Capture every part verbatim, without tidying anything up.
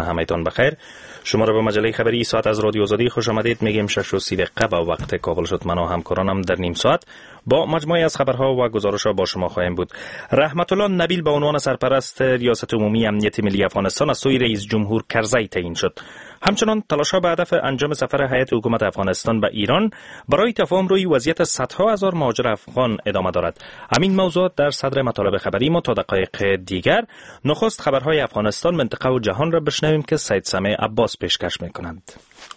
همایتان بخیر. شما را به مجله خبری ساعت از رادیو آزادی خوش آمدید. میگیم شش و سی دقیقه با وقت کامل شد. من و همکارانم در نیم ساعت با مجموعه از خبرها و گزارش‌ها با شما خواهیم بود. رحمت الله نبیل به عنوان سرپرست ریاست عمومی امنیت ملی افغانستان از سوی رئیس جمهور کرزی تعیین شد. همچنان تلاش‌ها به هدف انجام سفر هیئت حکومت افغانستان به ایران برای تفاهم روی وضعیت صدها هزار مهاجر افغان ادامه دارد. همین موضوع در صدر مطالب خبری ما. تا دقایق دیگر نخست خبرهای افغانستان، منطقه و جهان را بشنویم که سید سمیع عباس پیشکش می‌کنند.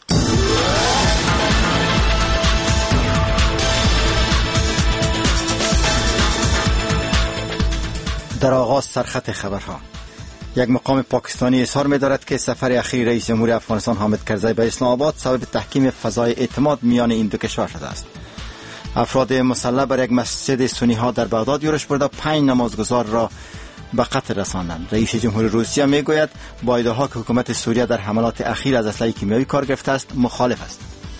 در آغاز سرخط خبرها. یک مقام پاکستانی اظهار می‌دارد که سفر اخیر رئیس جمهور افغانستان حامد کرزی به اسلام آباد سبب تحکیم فضای اعتماد میان این دو کشور شده است. افراد مسلح بر یک مسجد سنی ها در بغداد یورش برده پنج نمازگزار را به قتل رساندند. رئیس جمهور روسیه میگوید با ادعاها که حکومت سوریه در حملات اخیر از اسلحه کیمیایی کار گرفته است مخالف است.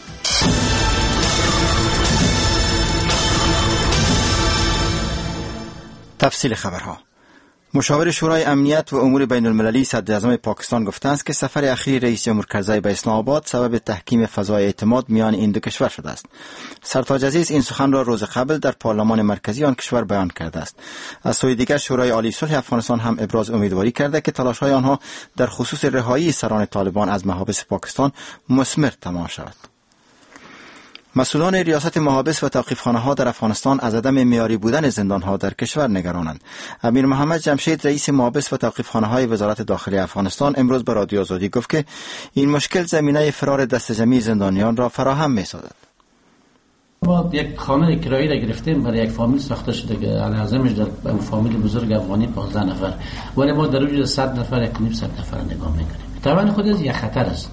تفصیل خبرها. مشاور شورای امنیت و امور بین المللی صدر اعظم پاکستان گفته است که سفر اخیر رئیس جمهور کرزی به اسلام آباد سبب تحکیم فضای اعتماد میان این دو کشور شده است. سرتاج عزیز این سخن را روز قبل در پارلمان مرکزی آن کشور بیان کرده است. از سوی دیگر شورای عالی صلح افغانستان هم ابراز امیدواری کرده که تلاش‌های آنها در خصوص رهایی سران طالبان از محابس پاکستان مثمر تمام شود. مسئولان ریاست محابس و توقیفخانه‌ها در افغانستان از عدم معیاری بودن زندان‌ها در کشور نگرانند. امیر محمد جمشید رئیس محابس و توقیفخانه‌های وزارت داخلی افغانستان امروز به رادیو آزادی گفت که این مشکل زمینه فرار دسته‌جمعی زندانیان را فراهم می‌سازد. ما یک خانه کرایی را گرفتیم، برای یک فامیل ساخته شده که علازمش در فامیل بزرگ افغانی پانزده نفر، ولی ما در وجود صد نفر یک نیم صد نفر نگاه می‌کنیم. طبعا خود از یک خطر است.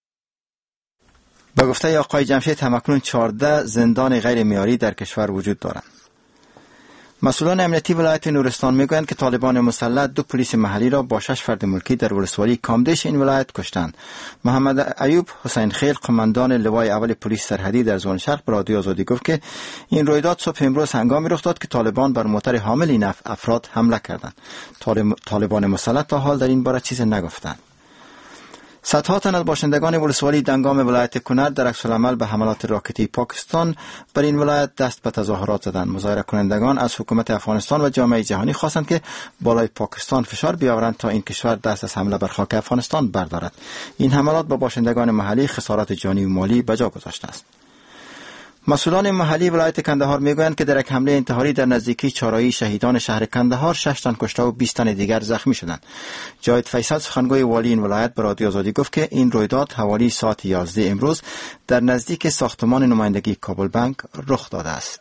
با گفته آقای جمشید همکنون چهارده زندان غیر معیاری در کشور وجود دارند. مسئولان امنیتی ولایت نورستان میگویند که طالبان مسلح دو پلیس محلی را با شش فرد ملکی در ولسوالی کامدش این ولایت کشتند. محمد ایوب حسین خیل قماندان لوای اول پلیس سرحدی در زون شرق به رادیو آزادی گفت که این رویداد صبح امروز هنگامی رخ داد که طالبان بر موتر حامل این افراد حمله کردند. طالبان مسلح تا حال در این باره چیزی نگفتند. صدها تن از باشندگان ولسوالی دنگام ولایت کنر در عکس العمل به حملات راکتی پاکستان بر این ولایت دست به تظاهرات زدند. مظاهره کنندگان از حکومت افغانستان و جامعه جهانی خواستند که بالای پاکستان فشار بیاورند تا این کشور دست از حمله بر خاک افغانستان بردارد. این حملات با باشندگان محلی خسارات جانی و مالی به جا گذاشته است. مسئولان محلی ولایت کندهار میگویند که در یک حمله انتحاری در نزدیکی چهارراه شهیدان شهر کندهار شش تن کشته و بیست تن دیگر زخمی شدند. جاوید فیصل سخنگوی والی این ولایت به رادیو آزادی گفت که این رویداد حوالی ساعت یازده امروز در نزدیک ساختمان نمایندگی کابل بانک رخ داده است.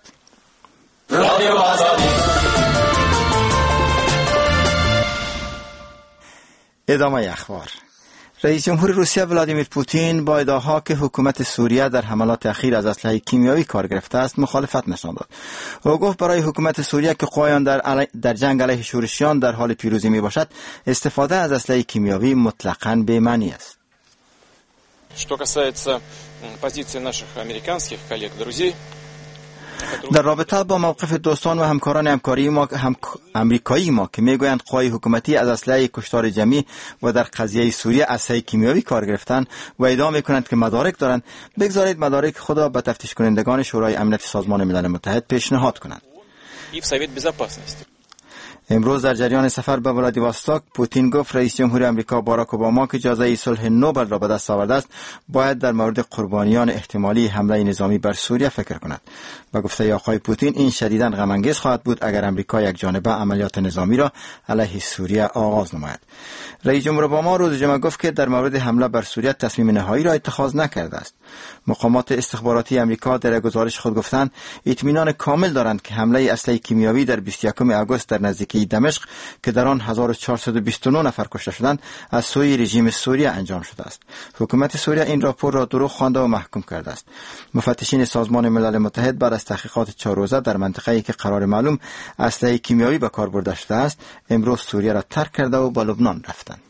ادامه اخبار. رئیس جمهور روسیه ولادیمیر پوتین با ادعاها که حکومت سوریه در حملات اخیر از اسلحه کیمیایی کار گرفته است مخالفت نشان داد. او گفت برای حکومت سوریه که قوایان در, علی... در جنگ علیه شورشیان در حال پیروزی می باشد استفاده از اسلحه کیمیایی مطلقاً بی‌معنی است. Что касается позиции наших американских коллег, друзей, در رابطه با موقف دوستان و همکاران همکاری ما هم امریکایی ما که میگویند قوای حکومتی از اسلحه کشتار جمعی و در قضیه سوریه اسلحه کیمیایی کار گرفتند و ادعا میکنند که مدارک دارند، بگذارید مدارک خود را به تفتیش کنندگان شورای امنیت سازمان ملل متحد پیشنهاد کنند. امروز در جریان سفر به ولادیواستوک پوتین گفت رئیس جمهور آمریکا باراک اوباما که جایزه صلح نوبل را به دست آورده است باید در مورد قربانیان احتمالی حمله نظامی بر سوریه فکر کند. با گفته آقای پوتین این شدیداً غم انگیز خواهد بود اگر آمریکا یک جانبه عملیات نظامی را علیه سوریه آغاز نماید. رئیس جمهور اوباما روز جمعه گفت که در مورد حمله بر سوریه تصمیم نهایی را اتخاذ نکرده است. مقامات استخباراتی آمریکا در گزارش خود گفتند اطمینان کامل دارند که حمله اسلحه کیمیایی در بیست و یکم آگوست در نزدیکی دمشق که در آن هزار و چهارصد و بیست و نه نفر کشته شدند از سوی رژیم سوریه انجام شده است. حکومت سوریه این راپور را دروغ خوانده و محکوم کرده است. مفتشین سازمان ملل متحد بعد از تحقیقات چهار روزه در منطقه‌ای که قرار معلوم اسلحه کیمیایی به کار برده شده است امروز سوریه را ترک کرده و به لبنان رفتند.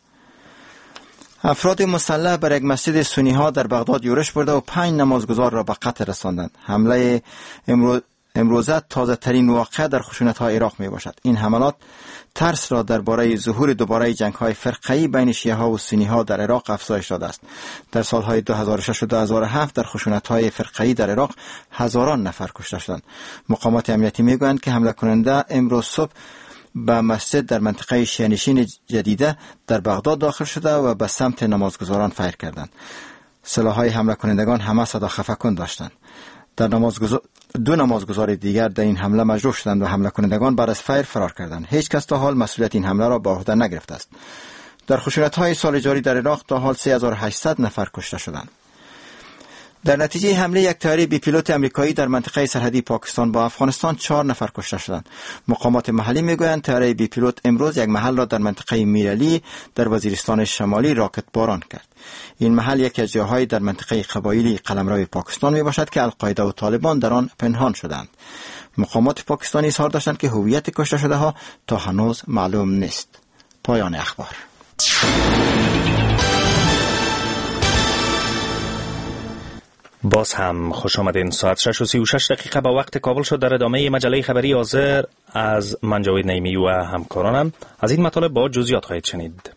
افراد مسلح بر یک مسجد سنی ها در بغداد یورش برده و پنج نمازگزار را به قتل رساندند. حمله امروز امروزه تازه ترین واقعه در خشونت‌های عراق می باشد. این حملات ترس را درباره ظهور دوباره جنگ‌های فرقه‌ای بین شیعه‌ها و سنی‌ها در عراق افزایش داده است. در سال‌های دو هزار و شش و دو هزار و هفت در خشونت‌های فرقه‌ای در عراق هزاران نفر کشته شدند. مقامات امنیتی می‌گویند که حمله کننده امروز صبح به مسجد در منطقه شیعه‌نشین جدیده در بغداد داخل شده و به سمت نمازگزاران فیر کردند. سلاح‌های حمله کنندگان همه صدا خفقان داشتند. در نمازگزار دو نمازگزار دیگر در این حمله مجروح شدند و حمله کنندگان بعد از فیر فرار کردند. هیچ کس تا حال مسئولیت این حمله را به عهده نگرفته است. در خشونت‌های سال جاری در عراق تا حال سه هزار و هشتصد نفر کشته شدند. در نتیجه حمله یک طیاره بی پیلوت آمریکایی در منطقه سرحدی پاکستان با افغانستان چهار نفر کشته شدند. مقامات محلی میگویند طیاره بی پیلوت امروز یک محل را در منطقه میرعلی در وزیرستان شمالی راکت باران کرد. این محل یکی از جاهای در منطقه قبایلی قلمرو پاکستان می باشد که القاعده و طالبان در آن پنهان شدند. مقامات پاکستانی اظهار داشتند که هویت کشته شده ها تا هنوز معلوم نیست. پایان اخبار. باز هم خوش آمدین. ساعت شش و سی و شش دقیقه با وقت کابل شد. در ادامه مجله خبری حاضر از من جاوید نعیمی و همکارانم از این مطالب با جزئیات خواهید شنید.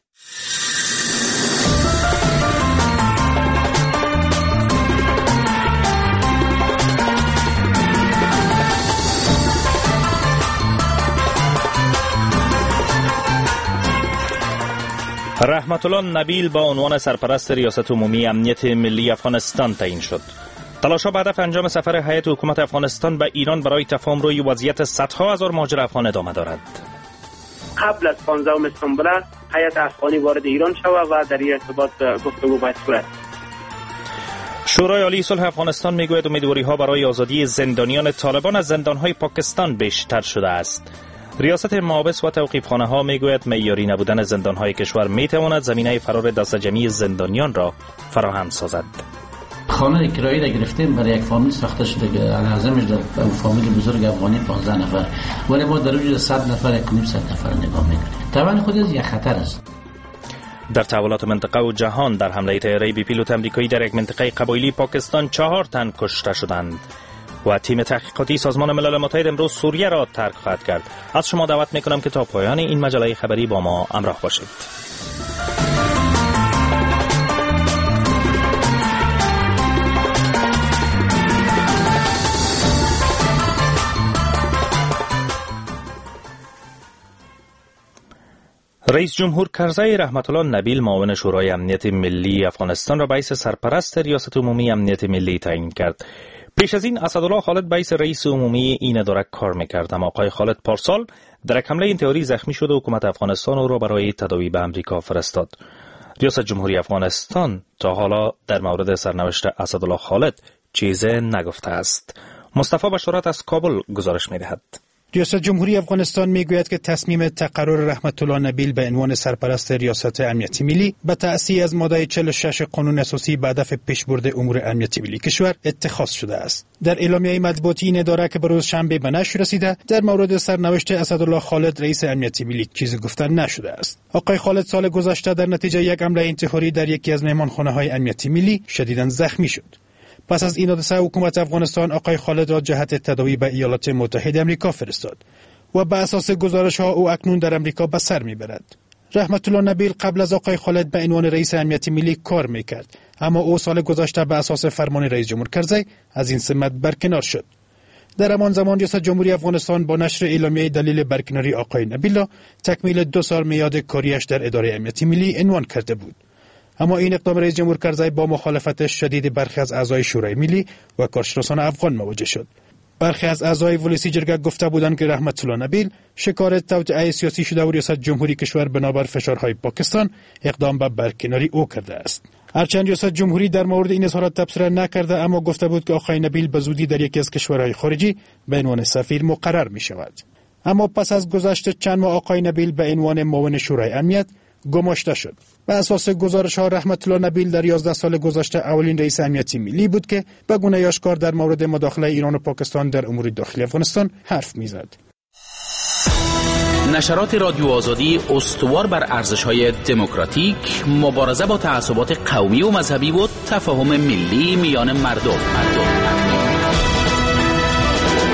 رحمت الله نبیل با عنوان سرپرست ریاست عمومی امنیت ملی افغانستان تعیین شد. تلاش‌ها بعد از انجام سفر هیئت حکومت افغانستان به ایران برای تفاهم روی وضعیت صدها هزار مهاجر افغان ادامه دارد. قبل از پانزدهم اسفند هیئت افغانی وارد ایران شود و در این ارتباط گفتگو باید صورت. شورای عالی صلح افغانستان میگوید امیدواری‌ها برای آزادی زندانیان طالبان از زندان‌های پاکستان بیشتر شده است. ریاست محابس و توقیفخانه ها میگوید معیاری نبودن زندان‌های کشور میتواند زمینه فرار دستجمعی زندانیان را فراهم سازد. خانه کرایی را گرفتیم برای یک فامیل ساخته شده که العظمش در فامیل بزرگ افغانی پانزده نفر، ولی ما در وجود صد نفر یک کنیم صد نفر نگاه میکنیم. طبعا خود از یک خطر است. در تحولات منطقه و جهان در حمله طیاره بی پیلوت آمریکایی در یک منطقه قبایلی پاکستان چهار تن کشته شدند. و تیم تحقیقاتی سازمان ملل متحد امروز سوریه را ترک خواهد کرد. از شما دعوت میکنم که تا پایان این مجله خبری با ما همراه باشید. رئیس جمهور کرزی رحمت الله نبیل معاون شورای امنیت ملی افغانستان را رئیس سرپرست ریاست عمومی امنیت ملی تعیین کرد. پیش از این اسدالله خالد بیس رئیس عمومی این اداره کار میکرد، اما آقای خالد پارسال در یک حمله انتحاری زخمی شد و حکومت افغانستان او را برای تداوی به امریکا فرستاد. ریاست جمهوری افغانستان تا حالا در مورد سرنوشت اسدالله خالد چیزی نگفته است. مصطفی بشارت از کابل گزارش میدهد. ریاست جمهوری افغانستان میگوید که تصمیم تقرر رحمت الله نبیل به عنوان سرپرست ریاست امنیتی ملی به تأسیس از ماده چهل و شش قانون اساسی به هدف پیشبرد امور امنیتی ملی کشور اتخاذ شده است. در اعلامیه مطبوعاتی این اداره که بروز شنبه به نشر رسیده، در مورد سرنوشت اسدالله خالد رئیس امنیتی ملی چیزی گفته نشده است. آقای خالد سال گذشته در نتیجه یک حمله انتحاری در یکی از مهمانخانه‌های امنیتی ملی شدیداً زخمی شد. پس از این حادثه حکومت افغانستان آقای خالد را جهت تداوی به ایالات متحده آمریکا فرستاد و به اساس گزارش ها او اکنون در آمریکا به سر میبرد. رحمت الله نبیل قبل از آقای خالد به عنوان رئیس امنیتی ملی کار میکرد، اما او سال گذشته به اساس فرمان رئیس جمهور کرزی از این سمت برکنار شد. در همان زمان ریاست جمهوری افغانستان با نشر اعلامیه دلیل برکناری آقای نبیل را تکمیل دو سال میاد کاریش در اداره امنیتی ملی عنوان کرده بود. اما این اقدام رئیس جمهور کرزی با مخالفت شدید برخی از اعضای شورای ملی و کارشناسان افغان مواجه شد. برخی از اعضای ولسی جرگه گفته بودند که رحمت الله نبیل شکار توطئه سیاسی شده و ریاست جمهوری کشور بنابر فشارهای پاکستان اقدام به برکناری او کرده است. هرچند ریاست جمهوری در مورد این اظهارات تبصره نکرده، اما گفته بود که آقای نبیل به زودی در یکی از کشورهای خارجی به عنوان سفیر مقرر می شود. اما پس از گذشت چند ماه آقای نبیل به عنوان معاون شورای امنیت گماشته شد. به اساس گزارش ها رحمت الله نبیل در یازده سال گذشته اولین رئیس امنیتی ملی بود که به گونه آشکار در مورد مداخله ایران و پاکستان در امور داخلی افغانستان حرف میزد. نشرات رادیو آزادی استوار بر ارزش‌های دموکراتیک، مبارزه با تعصبات قومی و مذهبی و تفاهم ملی میان مردم. مردم.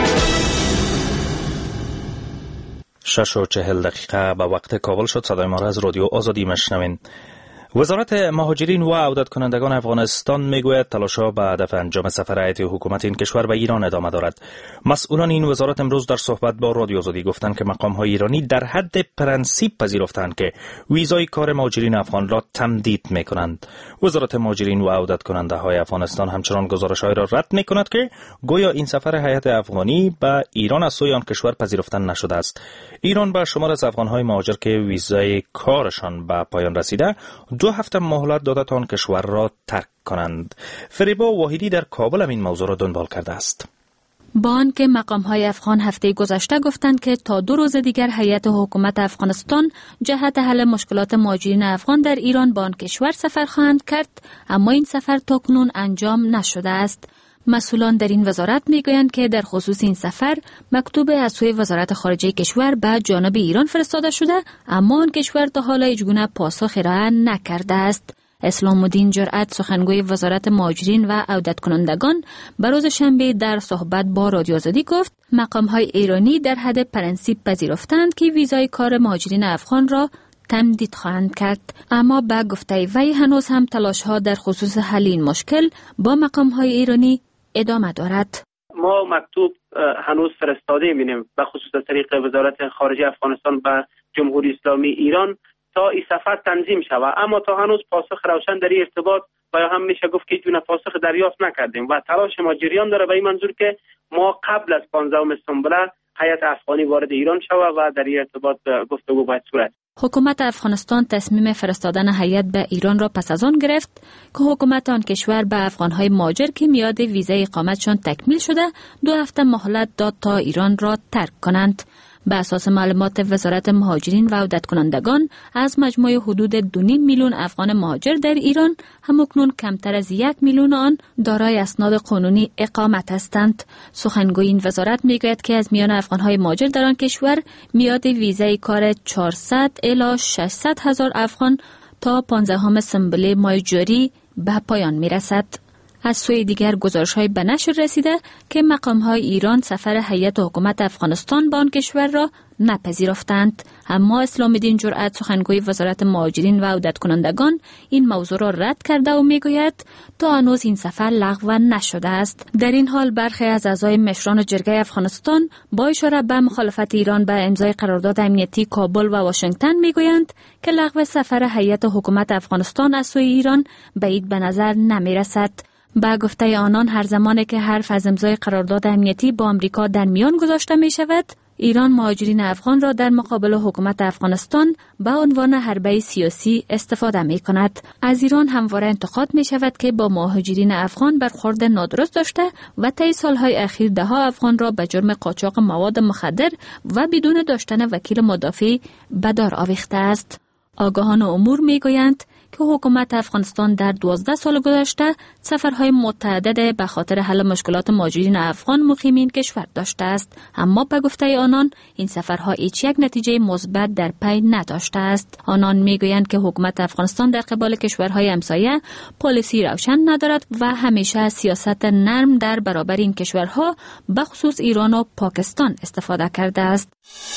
شش و چهل دقیقه به وقت کابل شد. صدای ما را از رادیو آزادی مشنوین. وزارت مهاجرین و عودت کنندگان افغانستان میگوید تلاش‌ها به هدف انجام سفر هیئت حکومت این کشور به ایران ادامه دارد. مسئولان این وزارت امروز در صحبت با رادیو آزادی گفتند که مقام‌های ایرانی در حد پرنسیپ پذیرفتند که ویزای کار مهاجرین افغان را تمدید می‌کنند. وزارت مهاجرین و عودت کننده‌های افغانستان همچنان گزارش‌های را رد می‌کند که گویا این سفر هیئت افغانی به ایران از سوی آن کشور پذیرفته نشده است. ایران به شمار از افغان‌های مهاجر که ویزای کارشان به پایان رسیده دو هفته مهلت داده تا آن کشور را ترک کنند. فریبا واحدی در کابل هم این موضوع را دنبال کرده است. با آنکه مقام‌های افغان هفته گذشته گفتند که تا دو روز دیگر هیئت حکومت افغانستان جهت حل مشکلات مهاجرین افغان در ایران به آن کشور سفر خواهند کرد، اما این سفر تاکنون انجام نشده است. مسئولان در این وزارت میگویند که در خصوص این سفر مکتوب از سوی وزارت خارجه کشور به جانب ایران فرستاده شده، اما آن کشور تا حالا هیچگونه پاسخ ارائه نکرده است. اسلام الدین جرأت، سخنگوی وزارت مهاجرین و عودت کنندگان، به روز شنبه در صحبت با رادیو آزادی گفت مقام‌های ایرانی در حد پرنسیپ پذیرفتند که ویزای کار مهاجرین افغان را تمدید خواهند کرد، اما به گفته وی هنوز هم تلاش‌ها در خصوص حل این مشکل با مقام‌های ایرانی ادامه دارد. ما مکتوب هنوز فرستاده می‌بینیم به خصوص از طریق وزارت خارجه افغانستان به جمهوری اسلامی ایران تا این سفر تنظیم شود، اما تا هنوز پاسخ روشن در این ارتباط و یا هم میشه گفت که جون پاسخ دریافت نکردیم و تلاش ما جریان داره به این منظور که ما قبل از پانزدهم سامبله هیئت افغانی وارد ایران شود و در این ارتباط گفتگو باید صورت. حکومت افغانستان تصمیم فرستادن هیئت به ایران را پس از آن گرفت که حکومت آن کشور به افغان‌های مهاجر که میاد ویزای اقامتشان تکمیل شده دو هفته مهلت داد تا ایران را ترک کنند. به اساس معلومات وزارت مهاجرین و عودت کنندگان از مجموع حدود دو و نیم میلیون افغان مهاجر در ایران همکنون کمتر از یک میلیون آن دارای اسناد قانونی اقامت هستند. سخنگوی این وزارت میگوید که از میان افغان‌های مهاجر در آن کشور میاد ویزای کار چهارصد الی ششصد هزار افغان تا پانزدهم سامبله ماه جاری به پایان میرسد. از سوی دیگر گزارش‌های به نشر رسیده که مقام‌های ایران سفر هیئت حکومت افغانستان به آن کشور را نپذیرفتند، اما اسلام الدین جرأت، سخنگوی وزارت مهاجرین و عودت کنندگان، این موضوع را رد کرده و میگوید تا هنوز این سفر لغو نشده است. در این حال برخی از اعضای مشران جرگه افغانستان با اشاره به مخالفت ایران به امضای قرارداد امنیتی کابل و واشنگتن میگویند که لغو سفر هیئت حکومت افغانستان از سوی ایران بعید به نظر نمیرسد. با گفته آنان هر زمانی که حرف از امضای قرارداد امنیتی با آمریکا در میان گذاشته می شود، ایران مهاجرین افغان را در مقابل حکومت افغانستان به عنوان حربه سیاسی استفاده می کند. از ایران همواره انتقاد می شود که با مهاجرین افغان برخورد نادرست داشته و طی سالهای اخیر ده ها افغان را به جرم قاچاق مواد مخدر و بدون داشتن وکیل مدافع به دار آویخته است. آگاهان امور می گویند که حکومت افغانستان در دوازده سال گذشته سفرهای متعدد به خاطر حل مشکلات مهاجرین افغان مقیمین کشور داشته است، اما به گفته آنان این سفرها هیچ یک نتیجه مثبت در پی نداشته است. آنان میگویند که حکومت افغانستان در قبال کشورهای همسایه پالیسی روشن ندارد و همیشه سیاست نرم در برابر این کشورها به خصوص ایران و پاکستان استفاده کرده است.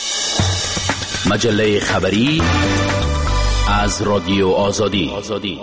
مجله خبری از رادیو آزادی.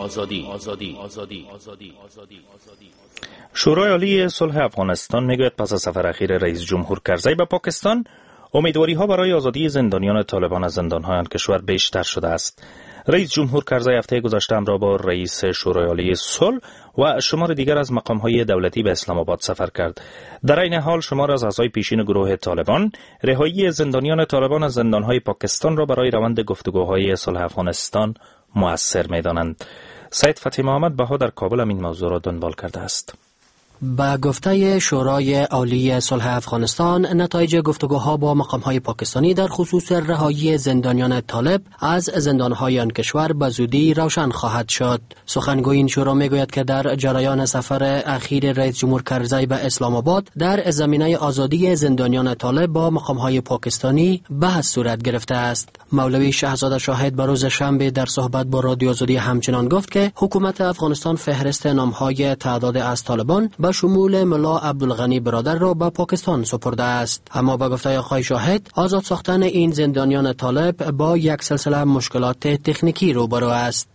شورای عالی صلح افغانستان میگوید پس از سفر اخیر رئیس جمهور کرزی به پاکستان امیدواری ها برای آزادی زندانیان طالبان از زندانهای آن کشور بیشتر شده است. رئیس جمهور کرزی هفته گذشته همراه با رئیس شورای عالی صلح و شمار دیگر از مقام‌های دولتی به اسلام آباد سفر کرد. در این حال شمار از اعضای پیشین گروه طالبان رهایی زندانیان طالبان از زندانهای پاکستان را برای روند گفتگوهای صلح افغانستان مؤثر می‌دانند. سید فتحی محمد بها در کابل هم این موضوع را دنبال کرده است. با گفته شورای عالی صلح افغانستان، نتایج گفتگوها با مقام‌های پاکستانی در خصوص رهایی زندانیان طالب از زندان‌های آن کشور به زودی روشن خواهد شد. سخنگوی این شورا میگوید که در جریان سفر اخیر رئیس جمهور کرزی به اسلام آباد در زمینه آزادی زندانیان طالب با مقام‌های پاکستانی بحث صورت گرفته است. مولوی شهزاده شاهد به روز شنبه در صحبت با رادیو آزادی همچنان گفت که حکومت افغانستان فهرست نام‌های تعداد از طالبان به به شمول ملا عبدالغنی برادر را به پاکستان سپرده است. اما به گفته آقای شاهد آزاد ساختن این زندانیان طالب با یک سلسله مشکلات تکنیکی روبرو است.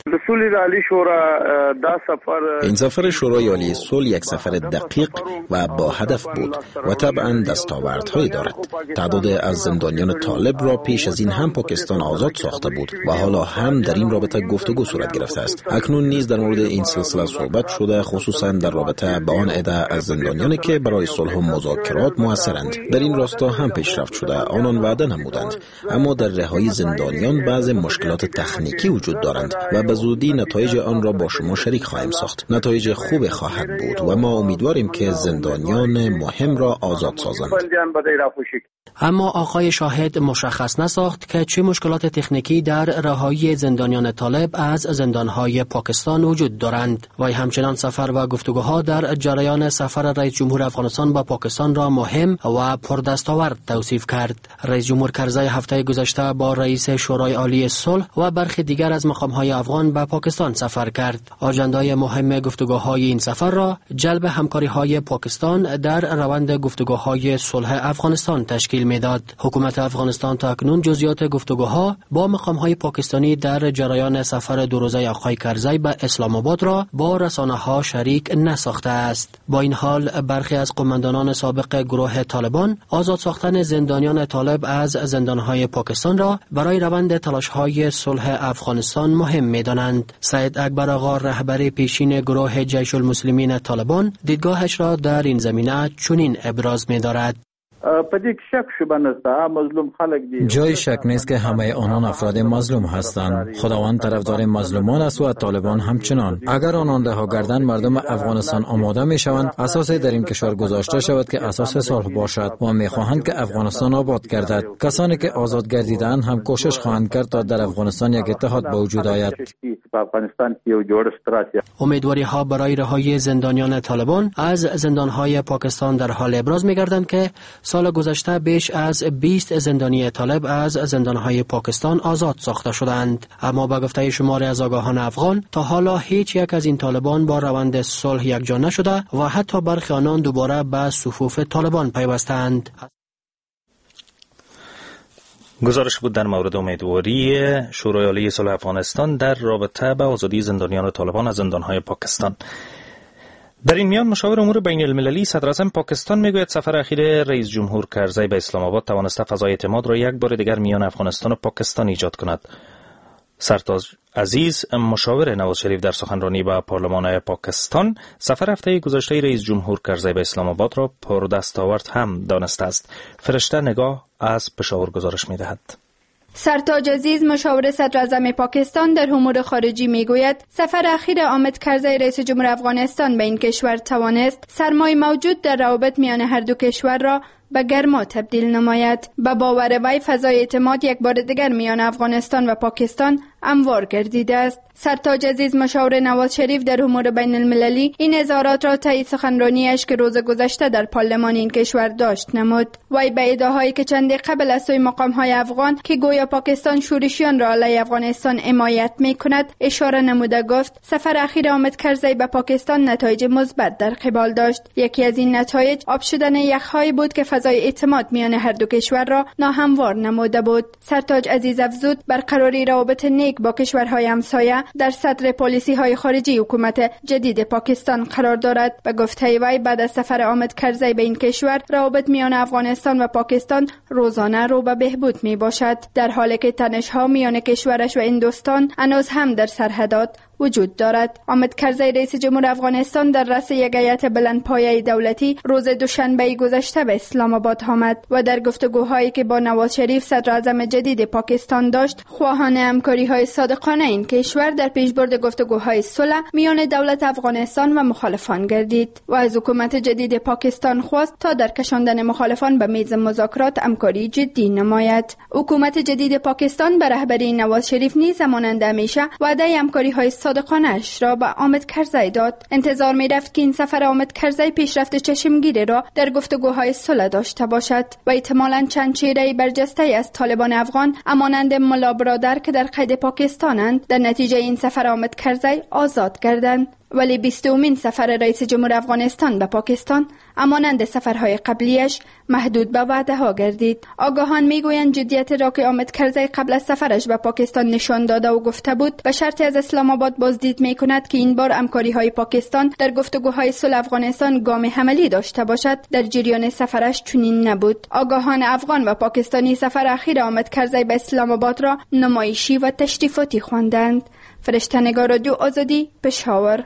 این سفر شورای عالی صلح یک سفر دقیق و با هدف بود و طبعا دستاوردهایی دارد. تعداد از زندانیان طالب را پیش از این هم پاکستان آزاد ساخته بود و حالا هم در این رابطه گفتگو صورت گرفته است. اکنون نیز در مورد این سلسله صحبت شده، خصوصا در رابطه با آن عده از زندانیانی که برای صلح و مذاکرات موثرند. در این راستا هم پیشرفت شده، آنان وعده نمودند، اما در رهایی زندانیان بعض مشکلات تکنیکی وجود دارند و به زودی نتایج آن را با شما شریک خواهیم ساخت. نتایج خوب خواهد بود و ما امیدواریم که زندانیان مهم را آزاد سازند. اما آقای شاهد مشخص نساخت که چه مشکلات تکنیکی در رهایی زندانیان طالب از زندانهای پاکستان وجود دارند. و همچنان سفر و گفتگوها در جریان سفر رئیس جمهور افغانستان به پاکستان را مهم و پردستاورد توصیف کرد. رئیس جمهور کرزی هفته گذشته با رئیس شورای عالی صلح و برخی دیگر از مقامهای افغان به پاکستان سفر کرد. آجندای مهم گفتگوهای این سفر را جلب همکاری‌های پاکستان در روند گفتگوهای صلح افغانستان تشکیل میداد. حکومت افغانستان تا اکنون جزئیات گفتگوها با مقامهای پاکستانی در جریان سفر دو روزه آقای کرزی به اسلام آباد را با رسانه‌ها شریک نساخته است. با این حال برخی از قماندانان سابق گروه طالبان آزاد ساختن زندانیان طالب از زندانهای پاکستان را برای روند تلاش‌های صلح افغانستان مهم می‌دانند. سید اکبر آقا رهبر پیشین گروه جیش المسلمین طالبان دیدگاهش را در این زمینه چنین ابراز می‌دارد. جای شک نیست که همه آنان افراد مظلوم هستند. خداوند طرفدار مظلومان است و طالبان همچنان. اگر آنان رها گردن مردم افغانستان آماده می شوند اساسی در این کشور گذاشته شود که اساس صلح باشد و می خواهند که افغانستان آباد گردد. کسانی که آزاد گردیدند هم کوشش خواهند کرد تا در افغانستان یک اتحاد به وجود آید. امیدواری ها برای رهایی زندانیان طالبان از زندانهای پاکستان در حال ابراز می گردند که سال گذشته بیش از بیست زندانی طالب از زندانهای پاکستان آزاد ساخته شدند. اما با گفته شماری از آگاهان افغان تا حالا هیچ یک از این طالبان با روند صلح یکجا نشده و حتی برخی آنان دوباره به صفوف طالبان پیوستند. گزارش بود در مورد امیدواری شورای عالی صلح افغانستان در رابطه با آزادی زندانیان طالبان از زندانهای پاکستان. در این میان مشاور امور بین المللی صدر اعظم پاکستان میگوید سفر اخیر رئیس جمهور کرزی به اسلام آباد توانسته فضای اعتماد را یک بار دیگر میان افغانستان و پاکستان ایجاد کند. سرتاج عزیز مشاور نواز شریف در سخنرانی با پارلمان پاکستان سفر هفته گذشته رئیس جمهور کرزی به اسلام آباد را پردستاورد هم دانسته است. فرشته نگاه از پشاور گزارش میدهد. سرتاج عزیز مشاور صدر اعظم پاکستان در امور خارجی میگوید سفر اخیر حامد کرزی رئیس جمهور افغانستان به این کشور توانست سرمایه موجود در روابط میان هر دو کشور را به گرما تبدیل نماید. به باور وی فضای اعتماد یک بار دیگر میان افغانستان و پاکستان هموار گردیده است. سرتاج عزیز مشاور نواز شریف در امور بین المللی این اظهارات را طی سخنرانیش که روز گذشته در پارلمان این کشور داشت نمود. وی به ادعاهایی که چندی قبل از سوی مقام‌های افغان که گویا پاکستان شورشیان را علیه افغانستان حمایت می‌کند اشاره نموده گفت سفر اخیر حامد کرزی به پاکستان نتایج مثبت در قبال داشت. یکی از این نتایج آب شدن یخ‌هایی بود که فضای اعتماد میان هر دو کشور را ناهموار نموده بود. سرتاج عزیز افزود برقراری روابط نیک با کشورهای همسایه در صدر پالیسی‌های خارجی حکومت جدید پاکستان قرار دارد. به گفته وی بعد از سفر حامد کرزی به این کشور روابط میان افغانستان و پاکستان روزانه رو به بهبود می باشد، در حالی که تنش‌ها میان کشورش و هندوستان هنوز هم در سرحدات وجود دارد. حامد کرزی رئیس جمهور افغانستان در رأس یک هیئت بلندپایه دولتی روز دوشنبه گذشته به اسلام آباد آمد و در گفتگوهایی که با نواز شریف صدر اعظم جدید پاکستان داشت خواهان همکاری‌های صادقانه این کشور در پیشبرد گفتگوهای صلح میان دولت افغانستان و مخالفان گردید و از حکومت جدید پاکستان خواست تا در کشاندن مخالفان به میز مذاکرات همکاری جدی نماید. حکومت جدید پاکستان به رهبری نواز شریف نیز مانند همیشه وعده همکاری‌های صادقانه‌اش را به حامد کرزی داد. انتظار می‌رفت که این سفر حامد کرزی پیشرفت چشمگیری را در گفتگوهای صلح داشته باشد و احتمالاً چند چهره برجسته از طالبان افغان همانند ملا برادر که در قید پاکستانند در نتیجه این سفر حامد کرزی آزاد گردند ولی بیستمین سفر رئیس جمهور افغانستان به پاکستان همانند سفرهای قبلیش محدود به وعده ها گردید. آگاهان میگویند جدیت را که حامد کرزی قبل از سفرش به پاکستان نشان داده و گفته بود به شرط از اسلام آباد بازدید میکند که این بار همکاری های پاکستان در گفتگوهای صلح افغانستان گام عملی داشته باشد. در جریان سفرش چنین نبود. آگاهان افغان و پاکستانی سفر اخیر حامد کرزی به اسلام آباد را نمایشی و تشریفاتی خواندند. فرشته نگار، رادیو آزادی، پشاور.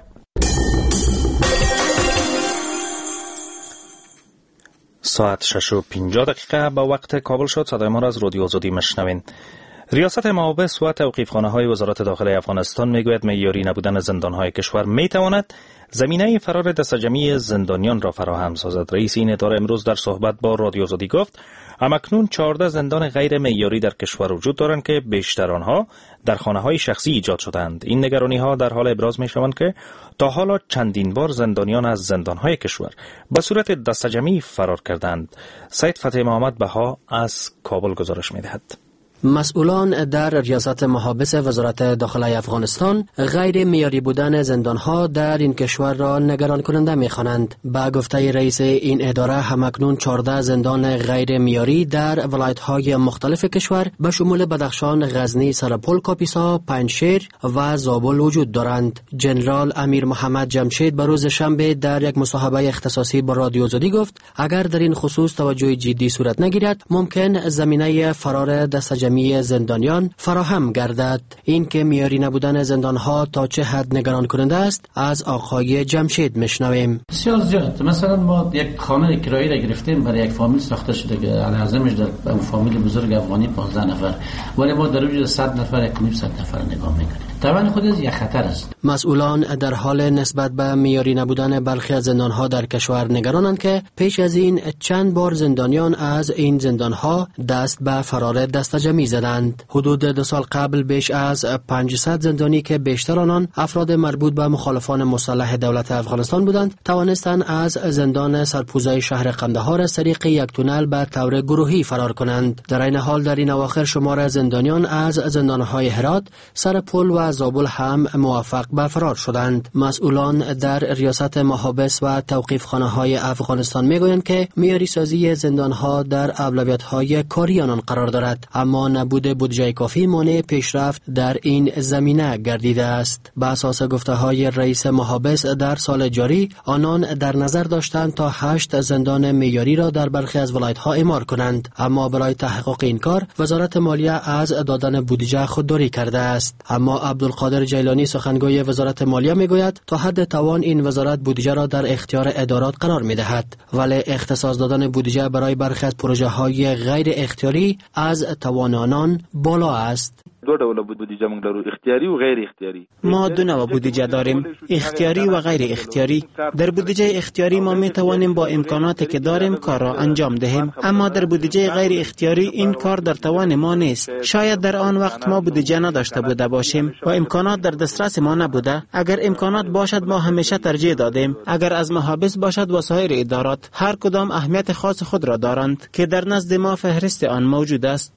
ساعت شش و پنجاه دقیقه با وقت کابل شد. صدای ما را از رادیو آزادی مشنوین. ریاست محابس و توقیفخانه های وزارت داخلی افغانستان میگوید معیاری نبودن زندان های کشور میتواند زمینه فرار دستجمعی زندانیان را فراهم سازد. رئیس این اداره امروز در صحبت با رادیو آزادی گفت همکنون چهارده زندان غیر معیاری در کشور وجود دارند که بیشتر آنها در خانه های شخصی ایجاد شدند. این نگرانی ها در حال ابراز می شوند که تا حالا چندین بار زندانیان از زندان های کشور به صورت دستجمعی فرار کردند. سید فتح محمد بها از کابل گزارش می دهد. مسئولان در ریاست محابس وزارت داخلی افغانستان غیر معیاری بودن زندانها در این کشور را نگران کننده می‌خوانند. با گفته رئیس این اداره همکنون چهارده زندان غیر معیاری در ولایت‌های مختلف کشور به شمول بدخشان، غزنی، سرپل، کاپیسا، پنجشیر و زابل وجود دارند. جنرال امیر محمد جمشید به روز شنبه در یک مصاحبه اختصاصی با رادیو آزادی گفت اگر در این خصوص توجه جدی صورت نگیرد ممکن زمینه فرار دستجمعی جمعی زندانیان فراهم گردد. این که معیاری نبودن زندانها تا چه حد نگران کننده است از آقای جمشید میشنویم. بسیار زیاد. مثلا ما یک خانه کرایه را گرفتیم برای یک فامیل ساخته شده که علی‌اعظمش در اون فامیل بزرگ افغانی پانزده نفر، ولی ما در وجود صد نفر یک و نیم صد نفر نگاه میکنیم. طبعا خود از یک خطر است. مسئولان در حال نسبت به معیاری نبودن برخی از زندانها در کشور نگرانند که پیش از این چند بار زندانیان از این زندانها دست به فرار دستجمعی زدند. حدود دو سال قبل بیش از پانصد زندانی که بیشتر آنان افراد مربوط به مخالفان مسلح دولت افغانستان بودند توانستند از زندان سرپوزه شهر قندهار از طریق یک تونل به طور گروهی فرار کنند. در این حال در این اواخر شمار زندانیان از زندانهای هرات، سرپل و زابل هم موفق به فرار شدند. مسئولان در ریاست محابس و توقیفخانه های افغانستان میگویند که معیاری سازی زندانها در اولویت‌های کاری آنان قرار دارد، اما نبود بودجه کافی مانع پیشرفت در این زمینه گردیده است. به اساس گفته‌های رئیس محابس در سال جاری آنان در نظر داشتند تا هشت زندان معیاری را در برخی از ولایت‌ها اعمار کنند، اما برای تحقق این کار وزارت مالیه از دادن بودجه خودداری کرده است. اما عبدالقادر جیلانی سخنگوی وزارت مالیه میگوید تا حد توان این وزارت بودجه را در اختیار ادارات قرار میدهد، ولی اختصاص دادن بودجه برای برخی از پروژه های غیر اختیاری از توان آنان بالا است. دو ډول بودجه موږ لرو، اختیاری و غیر اختیاری. ما دو نوع بودجه داریم، اختیاری و غیر اختیاری. در بودجه اختیاری ما می توانیم با امکاناتی که داریم کار را انجام دهیم، اما در بودجه غیر اختیاری این کار در توان ما نیست. شاید در آن وقت ما بودجه نداشته بوده باشیم و امکانات در دسترس ما نبوده. اگر امکانات باشد ما همیشه ترجیح دادیم. اگر از محابس باشد و سایر ادارات، هر کدام اهمیت خاص خود را دارند که در نزد ما فهرست آن موجود است.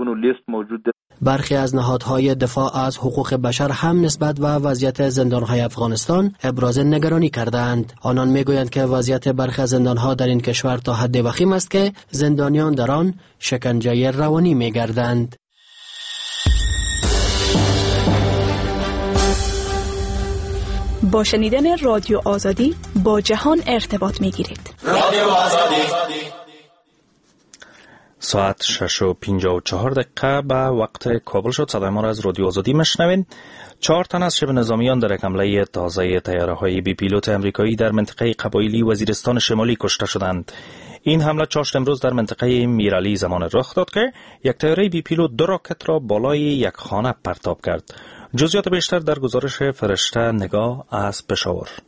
برخی از نهادهای دفاع از حقوق بشر هم نسبت به وضعیت زندانهای افغانستان ابراز نگرانی کردند. آنان میگویند که وضعیت برخی از زندانها در این کشور تا حد وخیم است که زندانیان در آن شکنجه روانی میگردند. با شنیدن رادیو آزادی با جهان ارتباط میگیرید. رادیو آزادی. ساعت شش و پنجاه و چهار دقیقه به وقت کابل شد. صدای ما را از رادیو آزادی مشنوین. چهار تن از شبه نظامیان در یک حمله تازه طیاره‌های بی پیلوت امریکایی در منطقه قبایلی وزیرستان شمالی کشته شدند. این حمله چاشت امروز در منطقه میرعلی زمان رخ داد که یک طیاره بی پیلوت دو راکت را بالای یک خانه پرتاب کرد. جزئیات بیشتر در گزارش فرشته نگاه از پشاور.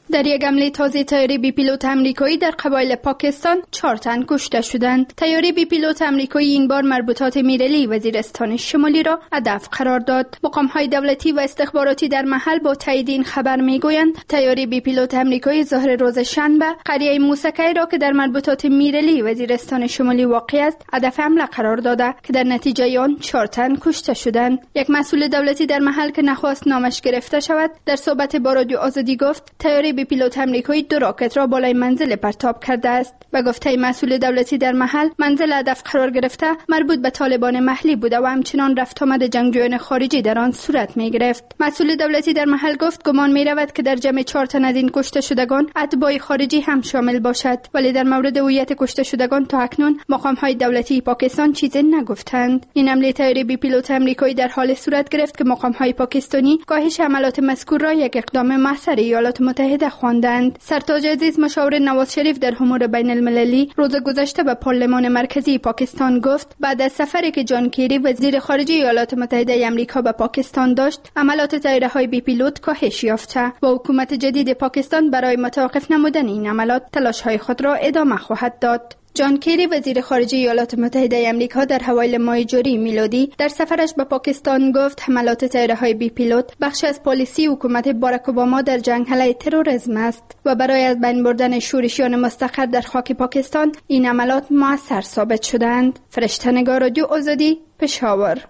در یک حمله تازه تیاره بی پیلوت آمریکایی در قبایل پاکستان چهار تن کشته شدند. تیاره بی پیلوت آمریکایی این بار مربوطات میرلی وزیرستان شمالی را هدف قرار داد. مقام‌های دولتی و استخباراتی در محل با تایید این خبر میگویند تیاره بی پیلوت آمریکایی ظهر روز شنبه قریه موسکی را که در مربوطات میرلی وزیرستان شمالی واقع است هدف حمله قرار داده که در نتیجه آن چهار تن کشته شدند. یک مسئول دولتی در محل که نخواست نامش گرفته شود در صحبت با رادیو آزادی گفت تیاره بی پیلوت آمریکایی دو راکت را بالای منزل پرتاب کرده است. به گفته مسئول دولتی در محل منزل هدف قرار گرفته مربوط به طالبان محلی بوده و همچنان رفت آمد جنگجویان خارجی در آن صورت می گرفت. مسئول دولتی در محل گفت گمان می رود که در جمع چهار تن از این کشته شدگان اتباع خارجی هم شامل باشد، ولی در مورد هویت کشته شدگان تا اکنون مقام های دولتی پاکستان چیزی نگفتند. این حمله تیاره بی پیلوت آمریکایی در حال صورت گرفت که مقام های پاکستانی کاهش حملات مذکور را یک اقدام محضر ایالات متحده خواندند. سرتاج عزیز مشاور نواز شریف در امور بین المللی روز گذشته به پارلمان مرکزی پاکستان گفت بعد از سفری که جان کیری وزیر خارجه ایالات متحده آمریکا به پاکستان داشت عملات طیاره های بی پیلوت کاهش یافته و حکومت جدید پاکستان برای متوقف نمودن این عملات تلاش های خود را ادامه خواهد داد. جان کیری وزیر خارجه ایالات متحده آمریکا در حوایل ماه جوری میلادی در سفرش به پاکستان گفت حملات طیاره‌های بی پیلوت بخش از پالیسی حکومت باراک اوباما در جنگ علیه تروریسم است و برای از بین بردن شورشیان مستقر در خاک پاکستان این عملات مؤثر ثابت شدند. فرشته نگار، رادیو آزادی، پشاور.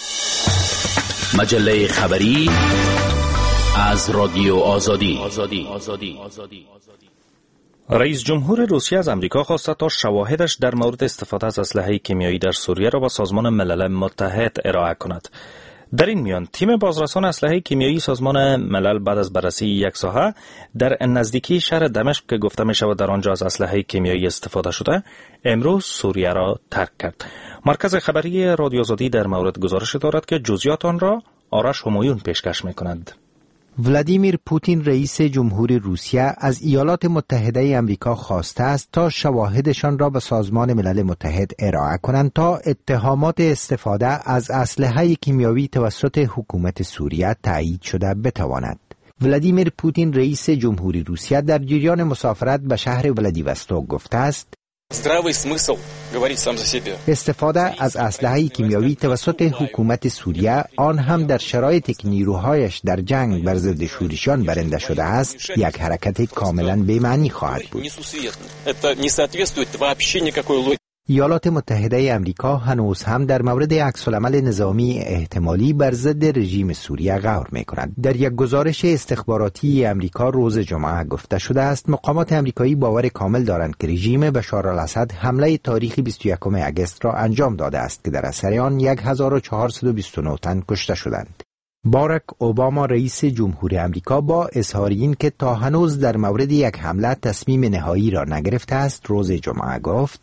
مجله خبری از رادیو آزادی. آزادی. آزادی. آزادی. رئیس جمهور روسیه از امریکا خواسته تا شواهدش در مورد استفاده از اسلحه کیمیایی در سوریه را با سازمان ملل متحد ارائه کند. در این میان تیم بازرسان اسلحه کیمیایی سازمان ملل بعد از بررسی یک ساحه در نزدیکی شهر دمشق که گفته می شود در آنجا از اسلحه کیمیایی استفاده شده امروز سوریه را ترک کرد. مرکز خبری رادیو آزادی در مورد گزارش دارد که جزئیات آن را آرش همایون پیشکش می کند. ولادیمیر پوتین رئیس جمهور روسیه از ایالات متحده آمریکا خواسته است تا شواهدشان را به سازمان ملل متحد ارائه کنند تا اتهامات استفاده از اسلحه کیمیایی توسط حکومت سوریه تایید شده بتواند. ولادیمیر پوتین رئیس جمهور روسیه در جریان مسافرت به شهر ولادیوستوک گفته است استفاده از اسلحه کیمیایی توسط حکومت سوریه آن هم در شرایطی که نیروهایش در جنگ بر ضد شورشیان برنده شده است یک حرکت کاملا بی‌معنی خواهد بود. ایالات متحده آمریکا هنوز هم در مورد عکس‌العمل نظامی احتمالی بر ضد رژیم سوریه غور می‌کند. در یک گزارش استخباراتی آمریکا روز جمعه گفته شده است مقامات آمریکایی باور کامل دارند که رژیم بشار الاسد حمله تاریخی بیست و یکم آگوست را انجام داده است که در اثر آن هزار و چهارصد و بیست و نه تن کشته شدند. باراک اوباما رئیس جمهور آمریکا با اظهار این که تا هنوز در مورد یک حمله تصمیم نهایی را نگرفته است روز جمعه گفت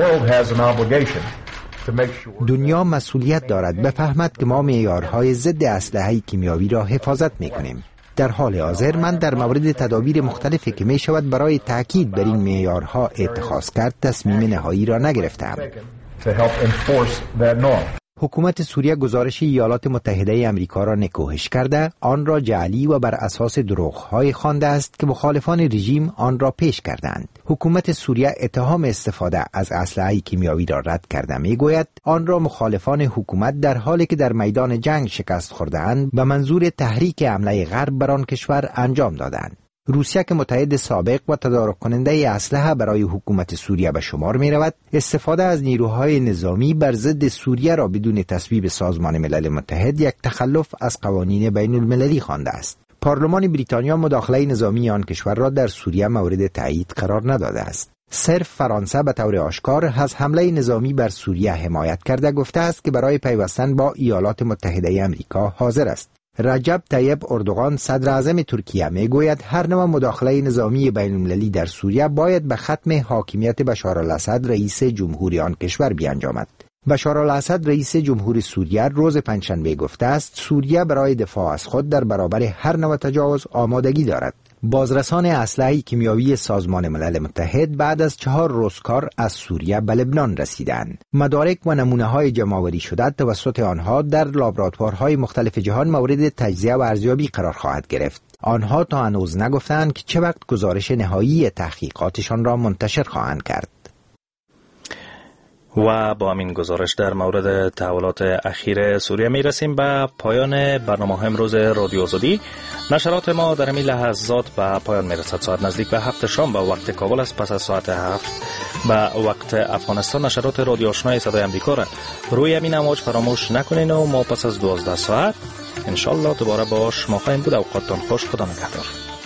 دنیا مسئولیت دارد بفهمد که ما معیارهای ضد اسلحه کیمیایی را حفاظت می‌کنیم. در حال حاضر من در مورد تدابیر مختلفی که می شود برای تاکید بر این معیارها اتخاذ کرد تصمیم نهایی را نگرفتم. حکومت سوریه گزارش ایالات متحده آمریکا را نکوهش کرده، آن را جعلی و بر اساس دروغ‌های خوانده است که مخالفان رژیم آن را پیش کردند. حکومت سوریه اتهام استفاده از اسلحه کیمیایی را رد کرده میگوید آن را مخالفان حکومت در حالی که در میدان جنگ شکست خورده‌اند به منظور تحریک حمله غرب بر آن کشور انجام دادند. روسیه که متحد سابق و تدارک کننده اسلحه برای حکومت سوریه به شمار می رود، استفاده از نیروهای نظامی بر ضد سوریه را بدون تصویب سازمان ملل متحد یک تخلف از قوانین بین المللی خوانده است. پارلمان بریتانیا مداخله نظامی آن کشور را در سوریه مورد تایید قرار نداده است. صرف فرانسه به طور آشکار از حمله نظامی بر سوریه حمایت کرده گفته است که برای پیوستن با ایالات متحده آمریکا حاضر است. رجب طیب اردوغان صدر اعظم ترکیه می گوید هر نوع مداخله نظامی بین المللی در سوریه باید به ختم حاکمیت بشار الاسد رئیس جمهوری آن کشور بیانجامد. بشار الاسد رئیس جمهور سوریه روز پنجشنبه گفته است سوریه برای دفاع از خود در برابر هر نوع تجاوز آمادگی دارد. بازرسان اسلحه کیمیاوی سازمان ملل متحد بعد از چهار روز کار از سوریه به لبنان رسیدند. مدارک و نمونه‌های جمع‌آوری شده توسط آنها در لابراتوارهای مختلف جهان مورد تجزیه و ارزیابی قرار خواهد گرفت. آنها تا هنوز نگفتند که چه وقت گزارش نهایی تحقیقاتشان را منتشر خواهند کرد. و با همین گزارش در مورد تحولات اخیر سوریه می رسیم به پایان برنامه امروز رادیو آزادی. نشرات ما در این لحظات به پایان می رسد. ساعت نزدیک به هفت شام به وقت کابل است. پس از ساعت هفت به وقت افغانستان نشرات رادیو آشنای صدای امریکا را روی همین امواج فراموش نکنین و ما پس از دوازده ساعت انشالله دوباره با شما خواهیم بود. اوقاتتان خوش. خدا نگهدار.